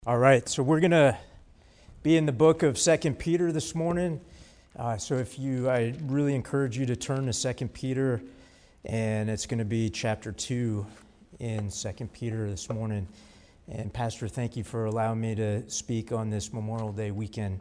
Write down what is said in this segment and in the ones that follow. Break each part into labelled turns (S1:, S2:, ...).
S1: All right, so we're going to be in the book of 2 Peter this morning. I really encourage you to turn to 2 Peter, and it's going to be chapter 2 in 2 Peter this morning. And Pastor, thank you for allowing me to speak on this Memorial Day weekend.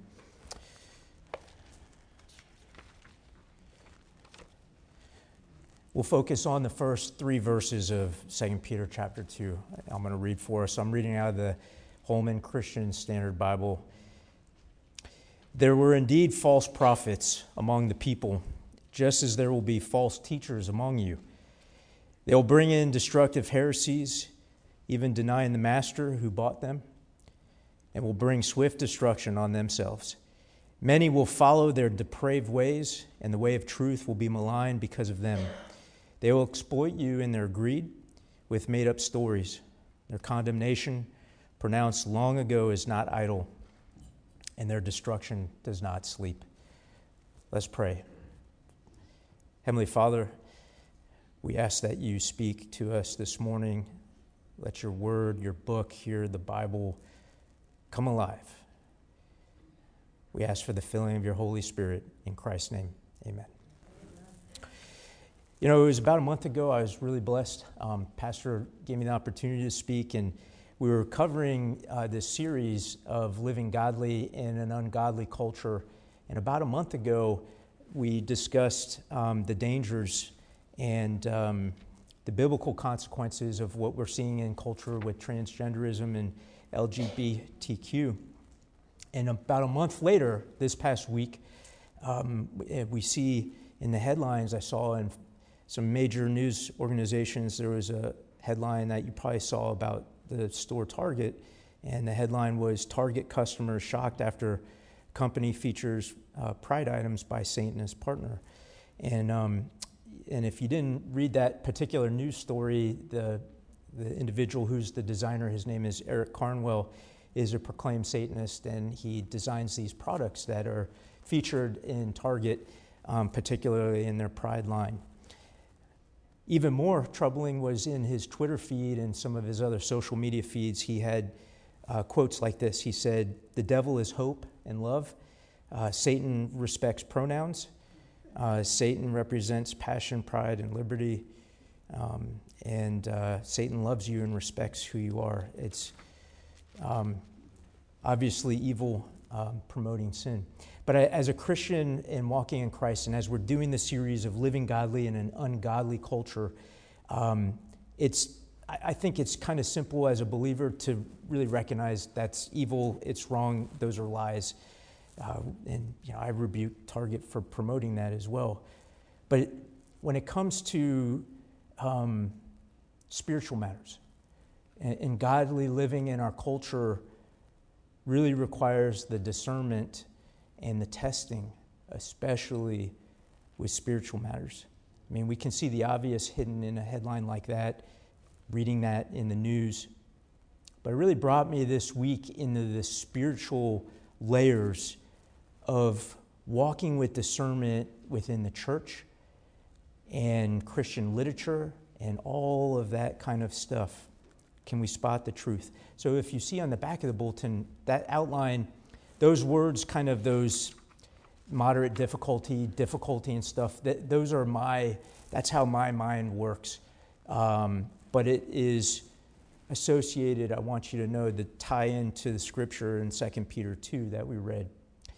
S1: We'll focus on the first 3 verses of 2 Peter chapter 2. I'm going to read for us. I'm reading out of the Holman Christian Standard Bible. There were indeed false prophets among the people, just as there will be false teachers among you. They will bring in destructive heresies, even denying the master who bought them, and will bring swift destruction on themselves. Many will follow their depraved ways, and the way of truth will be maligned because of them. They will exploit you in their greed with made-up stories. Their condemnation pronounced long ago is not idle, and their destruction does not sleep. Let's pray. Heavenly Father, we ask that you speak to us this morning. Let your word, your book here, the Bible, come alive. We ask for the filling of your Holy Spirit. In Christ's name, amen. You know, it was about a month ago I was really blessed. Pastor gave me the opportunity to speak, and we were covering this series of living godly in an ungodly culture. And about a month ago, we discussed the dangers and the biblical consequences of what we're seeing in culture with transgenderism and LGBTQ. And about a month later, this past week, we see in the headlines I saw in some major news organizations, there was a headline that you probably saw about the store Target, and the headline was Target customers shocked after company features pride items by Satan as partner. And if you didn't read that particular news story, the individual who's the designer, his name is Eric Carnwell, is a proclaimed Satanist, and he designs these products that are featured in Target, particularly in their pride line. Even more troubling was in his Twitter feed and some of his other social media feeds, he had quotes like this. He said, "The devil is hope and love. Satan respects pronouns. Satan represents passion, pride, and liberty. And Satan loves you and respects who you are." It's obviously evil, promoting sin. But as a Christian and walking in Christ, and as we're doing the series of living godly in an ungodly culture, I think it's kind of simple as a believer to really recognize that's evil, it's wrong, those are lies. And I rebuke Target for promoting that as well. But when it comes to spiritual matters, and godly living in our culture really requires the discernment and the testing, especially with spiritual matters. I mean, we can see the obvious hidden in a headline like that, reading that in the news. But it really brought me this week into the spiritual layers of walking with discernment within the church and Christian literature and all of that kind of stuff. Can we spot the truth? So if you see on the back of the bulletin, that outline, those words, kind of those moderate difficulty and stuff, that's how my mind works. But it is associated, I want you to know, the tie into the scripture in 2 Peter 2 that we read.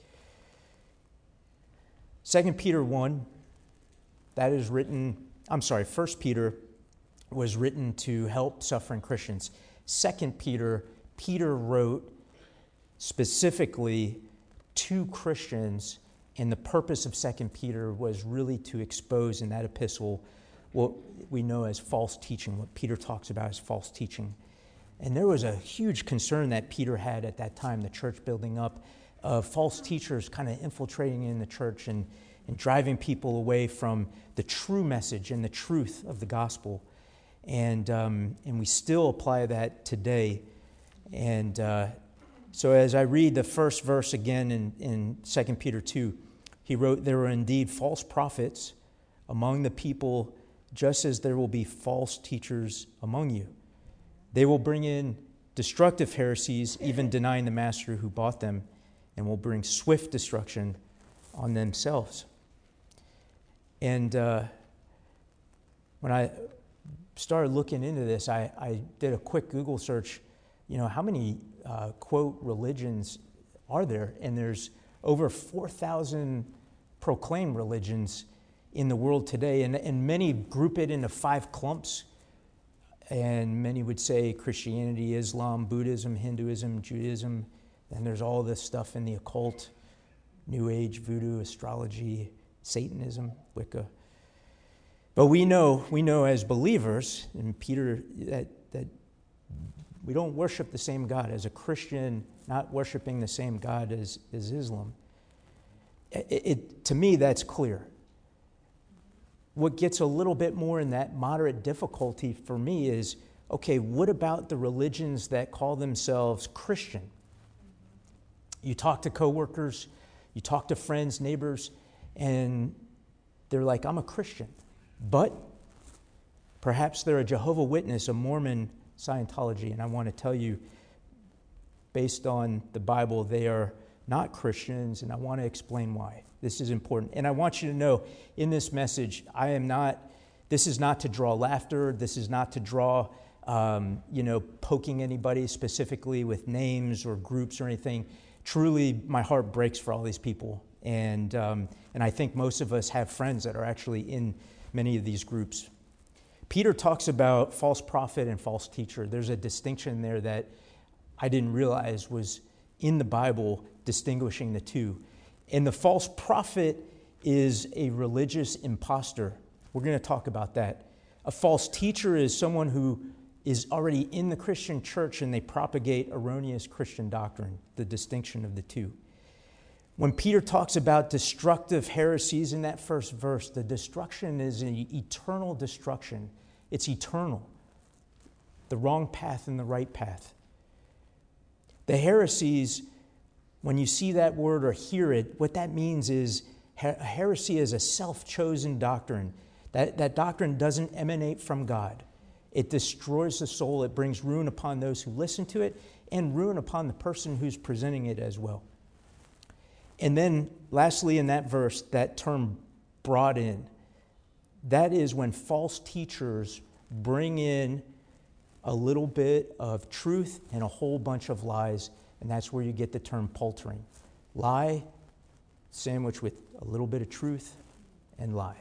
S1: 2 Peter 1, that is written, 1 Peter was written to help suffering Christians. 2 Peter wrote specifically to Christians, and the purpose of 2 Peter was really to expose in that epistle what we know as false teaching, what Peter talks about as false teaching. And there was a huge concern that Peter had at that time, the church building up, of false teachers kind of infiltrating in the church and driving people away from the true message and the truth of the gospel. And we still apply that today. And so as I read the first verse again in 2 Peter 2, he wrote, "There were indeed false prophets among the people, just as there will be false teachers among you. They will bring in destructive heresies, even denying the master who bought them, and will bring swift destruction on themselves. And when I started looking into this, I did a quick Google search. How many, quote, religions are there? And there's over 4,000 proclaimed religions in the world today. And many group it into 5 clumps. And many would say Christianity, Islam, Buddhism, Hinduism, Judaism. Then there's all this stuff in the occult, New Age, voodoo, astrology, Satanism, Wicca. But we know as believers, and Peter, that we don't worship the same God. As a Christian, not worshiping the same God as Islam. To me, that's clear. What gets a little bit more in that moderate difficulty for me is, okay, what about the religions that call themselves Christian? You talk to coworkers, you talk to friends, neighbors, and they're like, I'm a Christian. But perhaps they're a Jehovah's Witness, a Mormon, Scientology. And I want to tell you, based on the Bible, they are not Christians, and I want to explain why. This is important. And I want you to know, in this message, this is not to draw laughter. This is not to draw, poking anybody specifically with names or groups or anything. Truly, my heart breaks for all these people. And I think most of us have friends that are actually in many of these groups. Peter talks about false prophet and false teacher. There's a distinction there that I didn't realize was in the Bible, distinguishing the two. And the false prophet is a religious imposter. We're going to talk about that. A false teacher is someone who is already in the Christian church and they propagate erroneous Christian doctrine, the distinction of the two. When Peter talks about destructive heresies in that first verse, the destruction is an eternal destruction. It's eternal. The wrong path and the right path. The heresies, when you see that word or hear it, what that means is heresy is a self-chosen doctrine. That doctrine doesn't emanate from God. It destroys the soul. It brings ruin upon those who listen to it and ruin upon the person who's presenting it as well. And then lastly in that verse, that term brought in, that is when false teachers bring in a little bit of truth and a whole bunch of lies, and that's where you get the term paltering. Lie sandwiched with a little bit of truth and lie.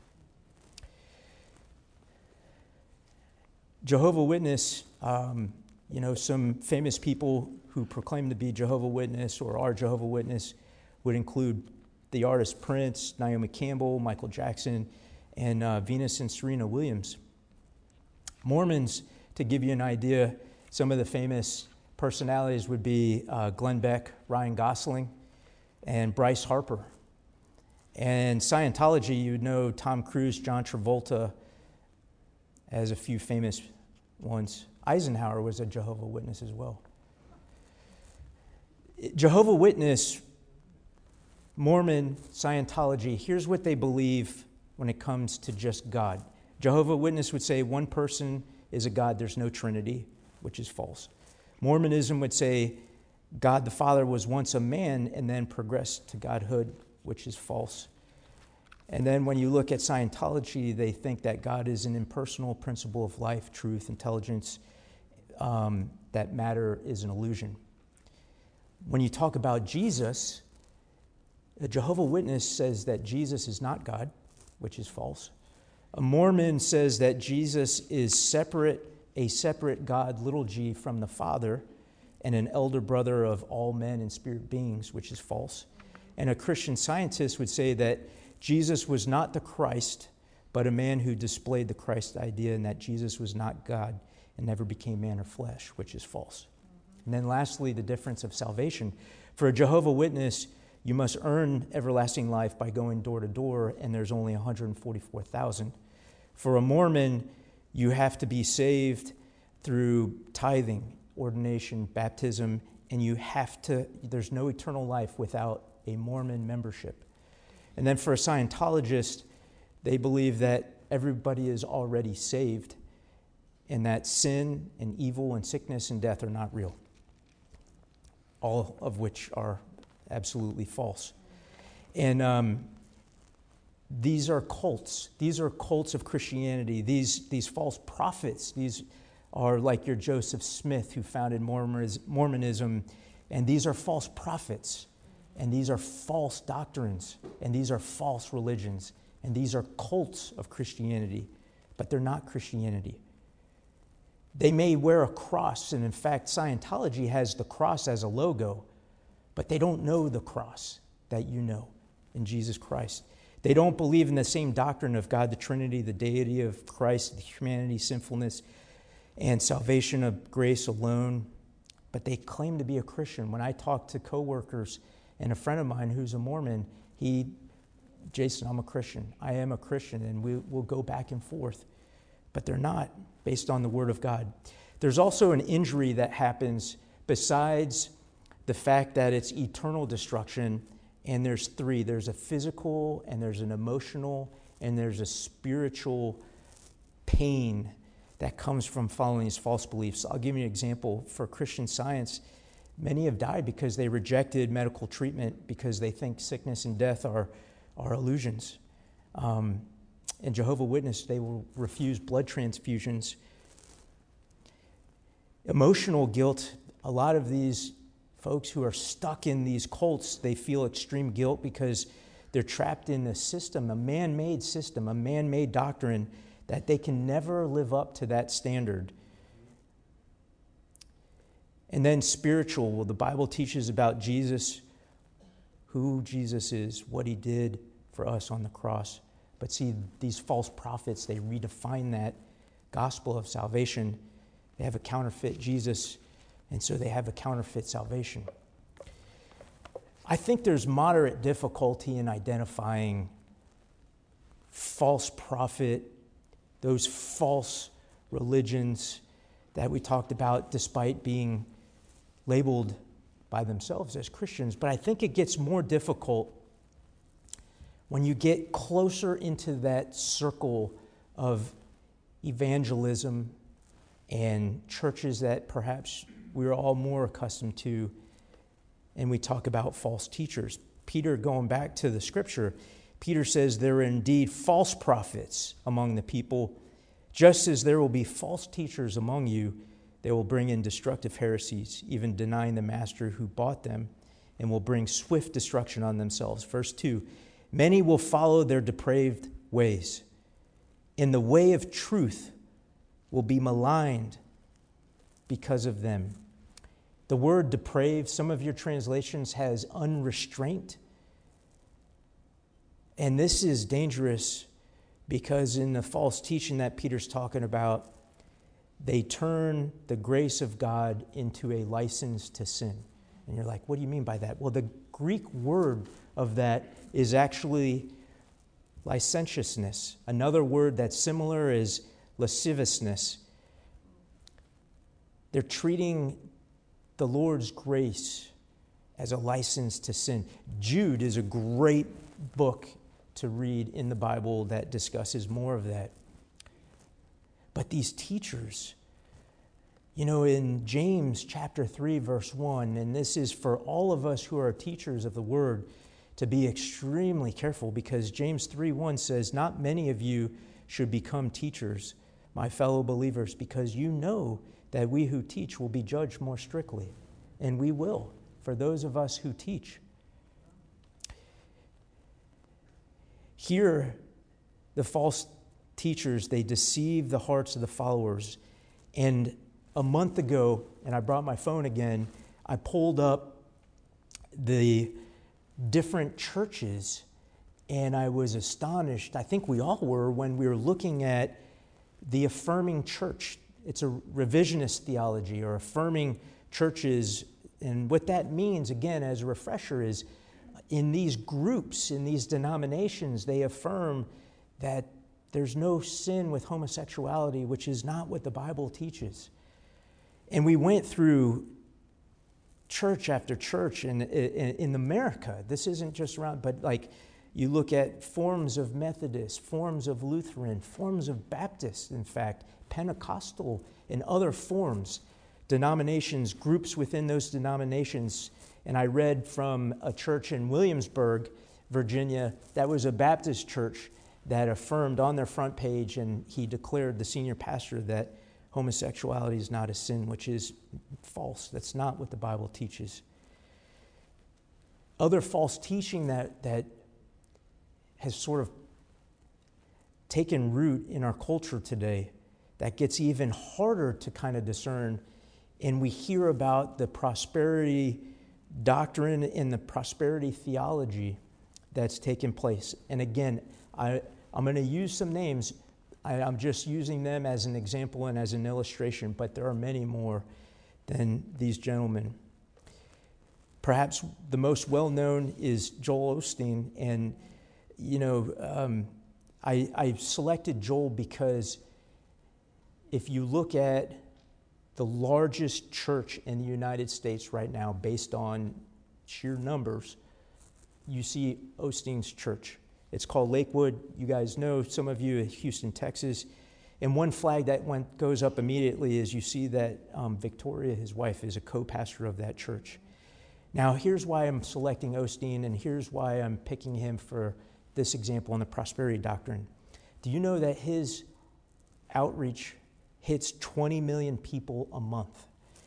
S1: Jehovah's Witness, some famous people who proclaim to be Jehovah's Witness or are Jehovah's Witness would include the artist Prince, Naomi Campbell, Michael Jackson, and Venus and Serena Williams. Mormons, to give you an idea, some of the famous personalities would be Glenn Beck, Ryan Gosling, and Bryce Harper. And Scientology, you would know Tom Cruise, John Travolta, as a few famous ones. Eisenhower was a Jehovah's Witness as well. Jehovah's Witness, Mormon, Scientology, here's what they believe when it comes to just God. Jehovah's Witness would say one person is a God, there's no Trinity, which is false. Mormonism would say God the Father was once a man and then progressed to godhood, which is false. And then when you look at Scientology, they think that God is an impersonal principle of life, truth, intelligence, that matter is an illusion. When you talk about Jesus, a Jehovah's Witness says that Jesus is not God, which is false. A Mormon says that Jesus is a separate God, little g, from the Father, and an elder brother of all men and spirit beings, which is false. And a Christian Scientist would say that Jesus was not the Christ, but a man who displayed the Christ idea, and that Jesus was not God and never became man or flesh, which is false. And then lastly, the difference of salvation. For a Jehovah's Witness, you must earn everlasting life by going door to door, and there's only 144,000. For a Mormon, you have to be saved through tithing, ordination, baptism, and there's no eternal life without a Mormon membership. And then for a Scientologist, they believe that everybody is already saved, and that sin and evil and sickness and death are not real, all of which are absolutely false. And these are cults. These are cults of Christianity. These false prophets. These are like your Joseph Smith, who founded Mormonism. And these are false prophets. And these are false doctrines. And these are false religions. And these are cults of Christianity. But they're not Christianity. They may wear a cross. And in fact, Scientology has the cross as a logo. But they don't know the cross that you know in Jesus Christ. They don't believe in the same doctrine of God, the Trinity, the deity of Christ, the humanity, sinfulness, and salvation of grace alone. But they claim to be a Christian. When I talk to coworkers and a friend of mine who's a Mormon, Jason, I'm a Christian. I am a Christian, and we'll go back and forth. But they're not, based on the Word of God. There's also an injury that happens besides the fact that it's eternal destruction. And there's three. There's a physical, and there's an emotional, and there's a spiritual pain that comes from following these false beliefs. I'll give you an example. For Christian Science, many have died because they rejected medical treatment because they think sickness and death are illusions. In Jehovah's Witness, they will refuse blood transfusions. Emotional guilt, a lot of these folks who are stuck in these cults, they feel extreme guilt because they're trapped in a system, a man-made doctrine that they can never live up to that standard. And then spiritual, well, the Bible teaches about Jesus, who Jesus is, what he did for us on the cross. But see, these false prophets, they redefine that gospel of salvation. They have a counterfeit Jesus, and so they have a counterfeit salvation. I think there's moderate difficulty in identifying false prophet, those false religions that we talked about, despite being labeled by themselves as Christians. But I think it gets more difficult when you get closer into that circle of evangelism and churches that perhaps we're all more accustomed to, and we talk about false teachers. Peter, going back to the scripture, Peter says there are indeed false prophets among the people, just as there will be false teachers among you. They will bring in destructive heresies, even denying the master who bought them, and will bring swift destruction on themselves. Verse 2, many will follow their depraved ways. In the way of truth will be maligned because of them. The word depraved, some of your translations has unrestrained. And this is dangerous because in the false teaching that Peter's talking about, they turn the grace of God into a license to sin. And you're like, what do you mean by that? Well, the Greek word of that is actually licentiousness. Another word that's similar is lasciviousness. They're treating the Lord's grace as a license to sin. Jude is a great book to read in the Bible that discusses more of that. But these teachers, in James chapter 3, verse 1, and this is for all of us who are teachers of the word to be extremely careful, because James 3:1 says, not many of you should become teachers, my fellow believers, because you know that we who teach will be judged more strictly. And we will, for those of us who teach. Here, the false teachers, they deceive the hearts of the followers. And a month ago, and I brought my phone again, I pulled up the different churches, and I was astonished. I think we all were when we were looking at the affirming church. It's a revisionist theology, or affirming churches. And what that means, again, as a refresher, is in these groups, in these denominations, they affirm that there's no sin with homosexuality, which is not what the Bible teaches. And we went through church after church in America. This isn't just around, but You look at forms of Methodist, forms of Lutheran, forms of Baptist, in fact, Pentecostal, and other forms, denominations, groups within those denominations. And I read from a church in Williamsburg, Virginia, that was a Baptist church that affirmed on their front page, and he declared, the senior pastor, that homosexuality is not a sin, which is false. That's not what the Bible teaches. Other false teaching that has sort of taken root in our culture today that gets even harder to kind of discern, and we hear about the prosperity doctrine and the prosperity theology that's taken place. And again, I'm going to use some names. I'm just using them as an example and as an illustration, but there are many more than these gentlemen. Perhaps the most well-known is Joel Osteen, and I selected Joel because if you look at the largest church in the United States right now, based on sheer numbers, you see Osteen's church. It's called Lakewood. You guys know, some of you, Houston, Texas. And one flag that goes up immediately is you see that Victoria, his wife, is a co-pastor of that church. Now, here's why I'm selecting Osteen, and here's why I'm picking him for this example on the prosperity doctrine. Do you know that his outreach hits 20 million people a month?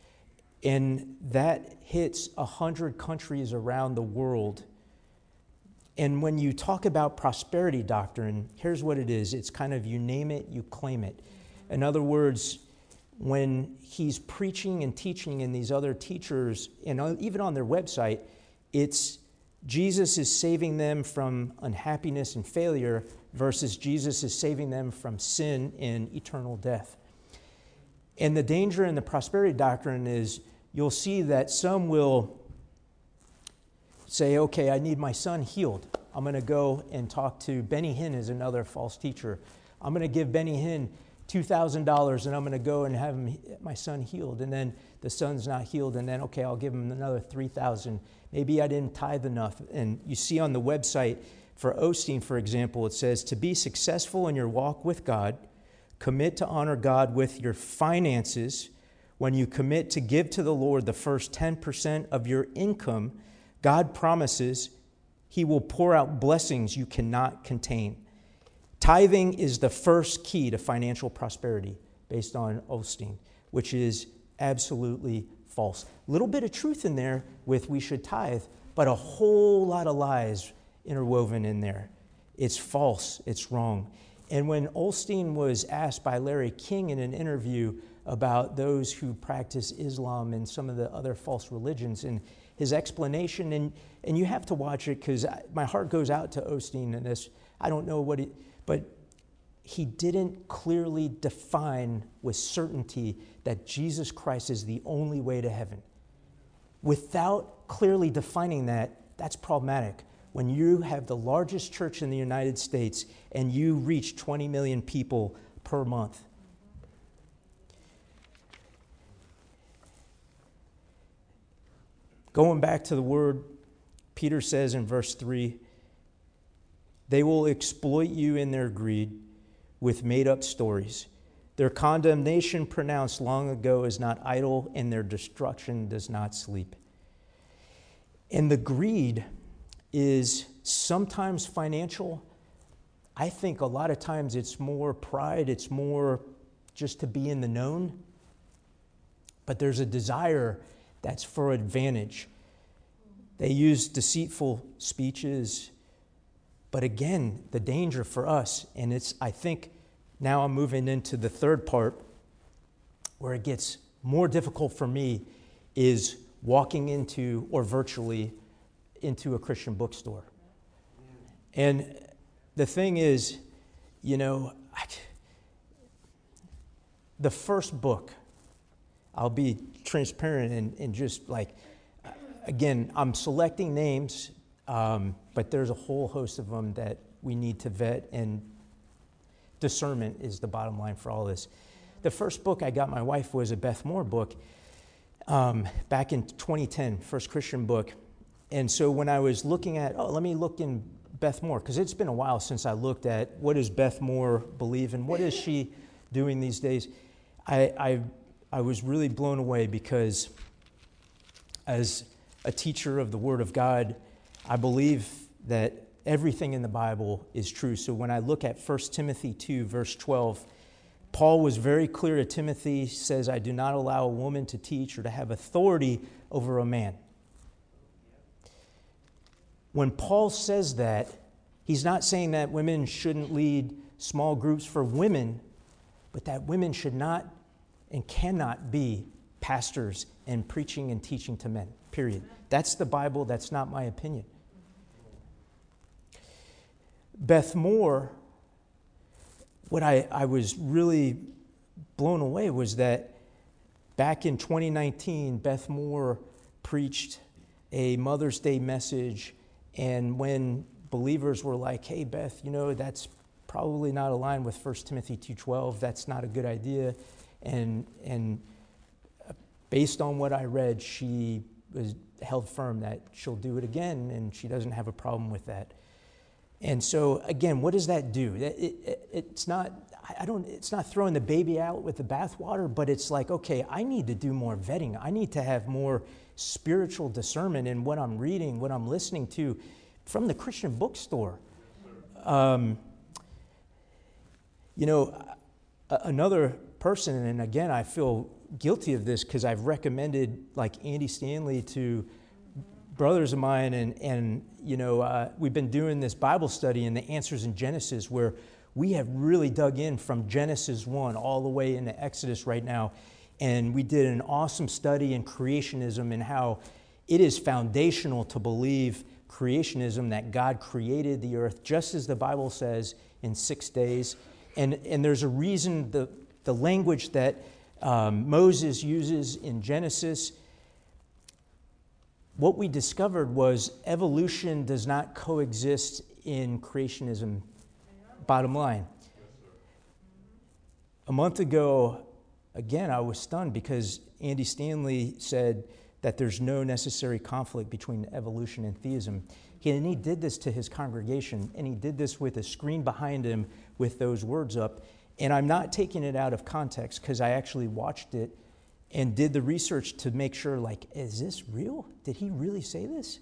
S1: And that hits 100 countries around the world. And when you talk about prosperity doctrine, here's what it is. It's kind of you name it, you claim it. In other words, when he's preaching and teaching in these other teachers, and even on their website, it's Jesus is saving them from unhappiness and failure versus Jesus is saving them from sin and eternal death. And the danger in the prosperity doctrine is you'll see that some will say, okay, I need my son healed. I'm going to go and talk to Benny Hinn, is another false teacher. I'm going to give Benny Hinn $2,000 and I'm going to go and have my son healed. And then the son's not healed, and then, okay, I'll give him another $3,000. Maybe I didn't tithe enough. And you see on the website for Osteen, for example, it says, to be successful in your walk with God, commit to honor God with your finances. When you commit to give to the Lord the first 10% of your income, God promises He will pour out blessings you cannot contain. Tithing is the first key to financial prosperity, based on Osteen, which is absolutely false. A little bit of truth in there with we should tithe, but a whole lot of lies interwoven in there. It's false. It's wrong. And when Osteen was asked by Larry King in an interview about those who practice Islam and some of the other false religions, and his explanation, and you have to watch it because my heart goes out to Osteen in this. I don't know what but he didn't clearly define with certainty that Jesus Christ is the only way to heaven. Without clearly defining that, that's problematic. When you have the largest church in the United States and you reach 20 million people per month. Going back to the word, Peter says in verse 3, they will exploit you in their greed with made-up stories. Their condemnation pronounced long ago is not idle, and their destruction does not sleep. And the greed is sometimes financial. I think a lot of times it's more pride, it's more just to be in the known. But there's a desire that's for advantage. They use deceitful speeches. But again, the danger for us, and it's, I think, now I'm moving into the third part where it gets more difficult for me, is walking into, or virtually, into a Christian bookstore. And the thing is, the first book, I'll be transparent and just like, again, I'm selecting names, but there's a whole host of them that we need to vet, and discernment is the bottom line for all this. The first book I got my wife was a Beth Moore book back in 2010, first Christian book. And so when I was looking at, let me look in Beth Moore, because it's been a while since I looked at what does Beth Moore believe and what is she doing these days. I was really blown away because as a teacher of the Word of God, I believe that everything in the Bible is true. So when I look at 1 Timothy 2, verse 12, Paul was very clear to Timothy, says, I do not allow a woman to teach or to have authority over a man. When Paul says that, he's not saying that women shouldn't lead small groups for women, but that women should not and cannot be pastors and preaching and teaching to men, period. That's the Bible. That's not my opinion. Beth Moore, what I was really blown away was that back in 2019, Beth Moore preached a Mother's Day message, and when believers were like, hey, Beth, that's probably not aligned with 1 Timothy 2:12, that's not a good idea, and based on what I read, she was held firm that she'll do it again, and she doesn't have a problem with that. And so, again, what does that do? It's not throwing the baby out with the bathwater, but it's like, okay, I need to do more vetting. I need to have more spiritual discernment in what I'm reading, what I'm listening to from the Christian bookstore. Another person, and again, I feel guilty of this because I've recommended like Andy Stanley to brothers of mine, and we've been doing this Bible study in the Answers in Genesis, where we have really dug in from Genesis 1 all the way into Exodus right now, and we did an awesome study in creationism and how it is foundational to believe creationism, that God created the earth just as the Bible says in 6 days, and there's a reason the language that Moses uses in Genesis. What we discovered was evolution does not coexist in creationism, bottom line. A month ago, again, I was stunned because Andy Stanley said that there's no necessary conflict between evolution and theism. And he did this to his congregation, and he did this with a screen behind him with those words up. And I'm not taking it out of context because I actually watched it and did the research to make sure, like, is this real? Did he really say this?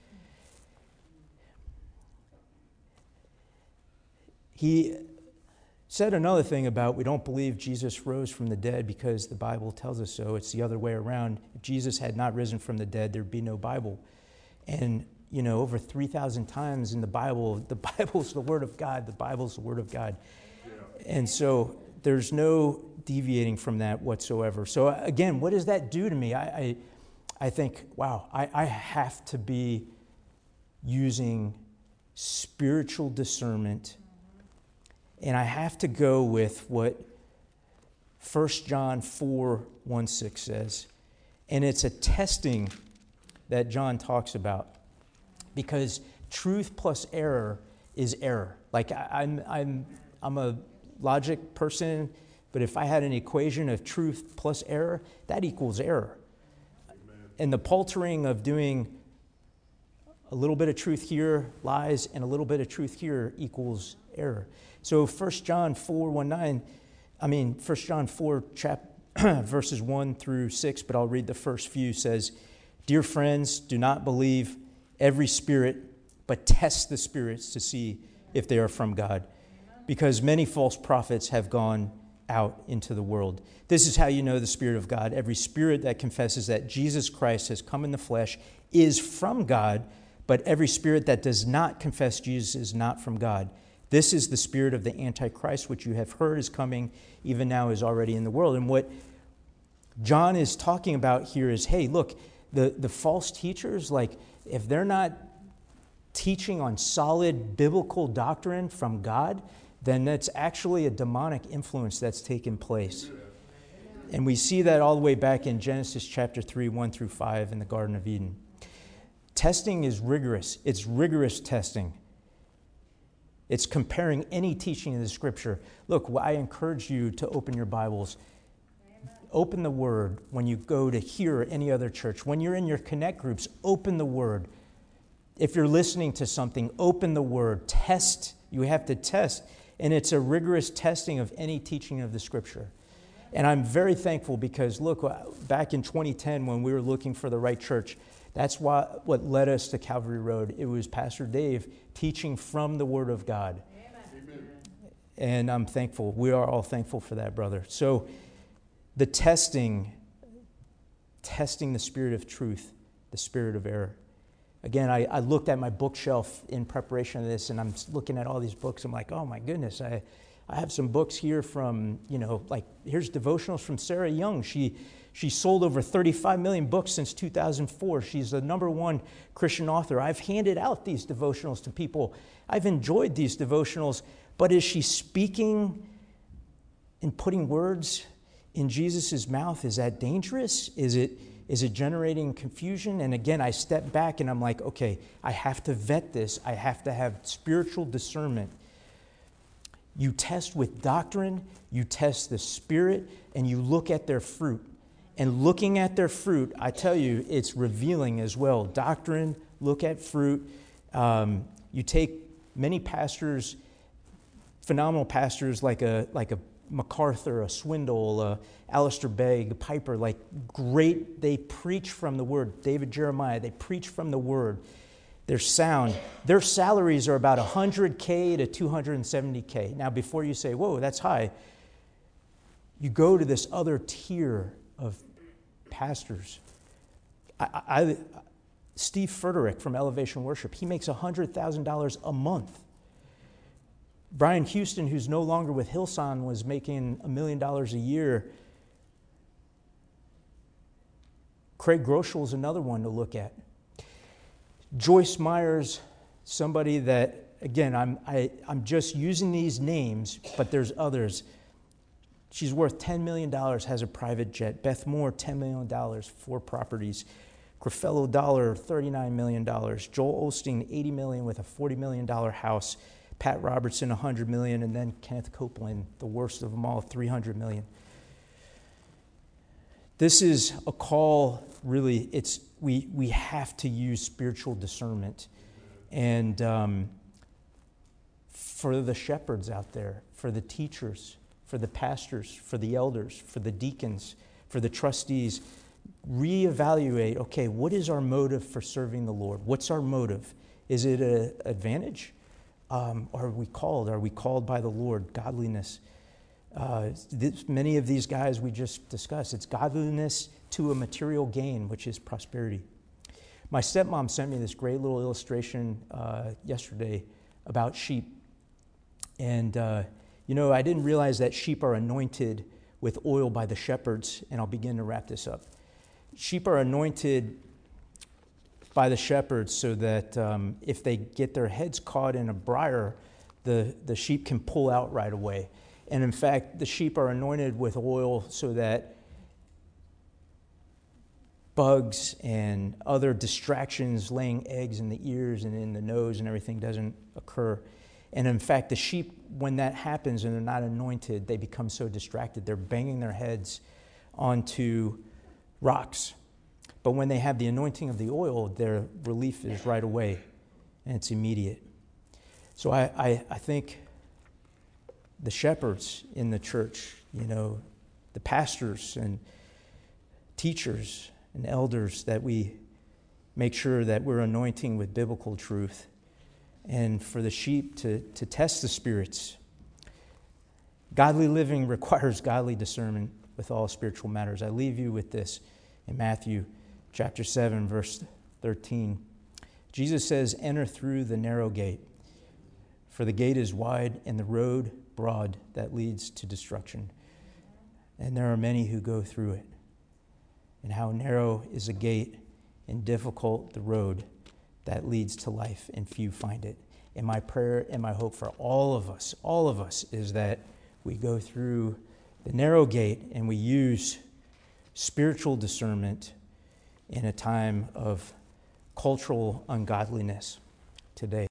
S1: He said another thing about we don't believe Jesus rose from the dead because the Bible tells us so. It's the other way around. If Jesus had not risen from the dead, there'd be no Bible. And, over 3,000 times in the Bible's the Word of God. The Bible's the Word of God. And so there's no deviating from that whatsoever. So again, what does that do to me? I think, wow, I have to be using spiritual discernment, and I have to go with what 1 John 4:1-6 says. And it's a testing that John talks about, because truth plus error is error. Like I'm a logic person, but if I had an equation of truth plus error, that equals error. Amen. And the paltering of doing a little bit of truth here, lies, and a little bit of truth here equals error. So 1 John 4, verses 1-6, but I'll read the first few, says, Dear friends, do not believe every spirit, but test the spirits to see if they are from God, because many false prophets have gone out into the world. This is how you know the Spirit of God. Every spirit that confesses that Jesus Christ has come in the flesh is from God, but every spirit that does not confess Jesus is not from God. This is the spirit of the Antichrist, which you have heard is coming, even now is already in the world. And what John is talking about here is, hey, look, the false teachers, like, if they're not teaching on solid biblical doctrine from God, then that's actually a demonic influence that's taken place. And we see that all the way back in Genesis chapter 3, 1-5 in the Garden of Eden. Testing is rigorous. It's rigorous testing. It's comparing any teaching in the Scripture. Look, I encourage you to open your Bibles. Open the Word when you go to hear any other church. When you're in your connect groups, open the Word. If you're listening to something, open the Word, test. You have to test. And it's a rigorous testing of any teaching of the Scripture. And I'm very thankful because, look, back in 2010 when we were looking for the right church, that's what led us to Calvary Road. It was Pastor Dave teaching from the Word of God. Amen. And I'm thankful. We are all thankful for that, brother. So the testing the spirit of truth, the spirit of error. Again, I looked at my bookshelf in preparation of this, and I'm looking at all these books. I'm like, oh my goodness, I have some books here from, like here's devotionals from Sarah Young. She sold over 35 million books since 2004. She's the #1 Christian author. I've handed out these devotionals to people. I've enjoyed these devotionals, but is she speaking and putting words in Jesus' mouth? Is that dangerous? Is it generating confusion? And again, I step back and I'm like, okay, I have to vet this. I have to have spiritual discernment. You test with doctrine, you test the Spirit, and you look at their fruit. And looking at their fruit, I tell you, it's revealing as well. Doctrine, look at fruit. You take many pastors, phenomenal pastors like a MacArthur, a Swindoll, Alistair Begg, Piper, like great, they preach from the Word. David Jeremiah, they preach from the Word. They're sound. Their salaries are about $100K to $270K. Now, before you say, whoa, that's high, you go to this other tier of pastors. Steve Furtick from Elevation Worship, he makes $100,000 a month. Brian Houston, who's no longer with Hillsong, was making $1 million a year. Craig Groeschel is another one to look at. Joyce Myers, somebody that, again, I'm just using these names, but there's others. She's worth $10 million, has a private jet. Beth Moore, $10 million, 4 properties. Creflo Dollar, $39 million. Joel Osteen, $80 million with a $40 million house. Pat Robertson, $100 million, and then Kenneth Copeland, the worst of them all, $300 million. This is a call, really, we have to use spiritual discernment. And for the shepherds out there, for the teachers, for the pastors, for the elders, for the deacons, for the trustees, reevaluate, okay, what is our motive for serving the Lord? What's our motive? Is it an advantage? Are we called? Are we called by the Lord? Godliness. Many of these guys we just discussed, it's godliness to a material gain, which is prosperity. My stepmom sent me this great little illustration yesterday about sheep. And, I didn't realize that sheep are anointed with oil by the shepherds, and I'll begin to wrap this up. Sheep are anointed by the shepherds so that if they get their heads caught in a briar, the sheep can pull out right away. And in fact, the sheep are anointed with oil so that bugs and other distractions, laying eggs in the ears and in the nose and everything doesn't occur. And in fact, the sheep, when that happens and they're not anointed, they become so distracted. They're banging their heads onto rocks. But when they have the anointing of the oil, their relief is right away, and it's immediate. So I think the shepherds in the church, the pastors and teachers and elders, that we make sure that we're anointing with biblical truth. And for the sheep to test the spirits. Godly living requires godly discernment with all spiritual matters. I leave you with this in Matthew chapter 7, verse 13. Jesus says, enter through the narrow gate, for the gate is wide and the road broad that leads to destruction. And there are many who go through it. And how narrow is the gate and difficult the road that leads to life, and few find it. And my prayer and my hope for all of us, is that we go through the narrow gate and we use spiritual discernment in a time of cultural ungodliness today.